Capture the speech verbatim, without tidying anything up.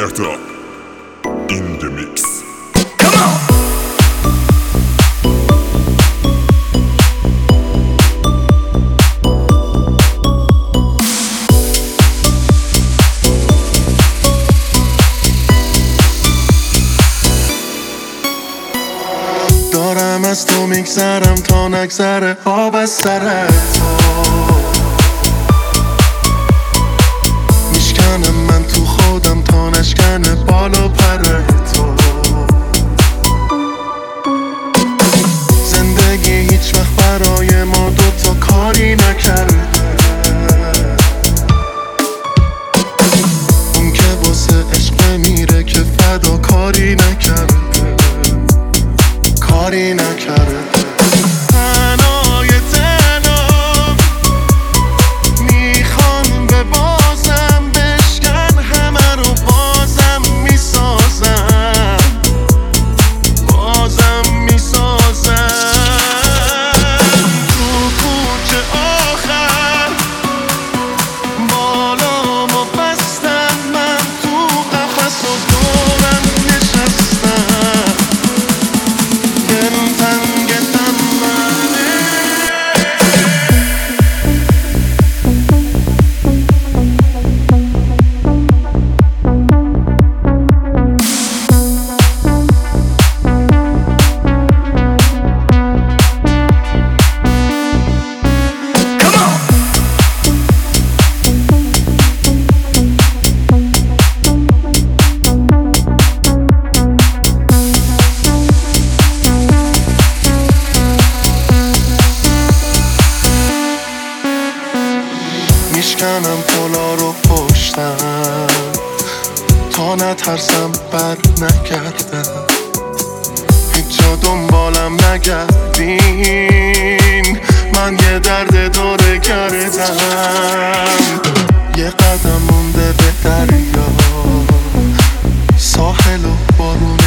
Berta in the mix. Come on! دارم از تو میگذرم تا نگذره آب از سر تو، میشکنم من تو خودم تا نشکنه بال و پر تو. زندگی هیچ وقت برای ما دوتا کاری نکرده، اون که واسه عشق میره که فدا کاری نکرده، کاری نکرده. تنهای تنها میخوان به بازم بشکن، همه رو بازم میسازم، بازم میسازم. تو کوچه آخر بالامو بستن، من تو قفس و دورم نشستم، دلم تنگ تنبله. میشکنم پلا رو پشتم تا نترسم بر نگردم، هیچ جا دنبالم نگردین، من یه درد دوره کردم. یه قدم مونده به دریا، ساحل و بارون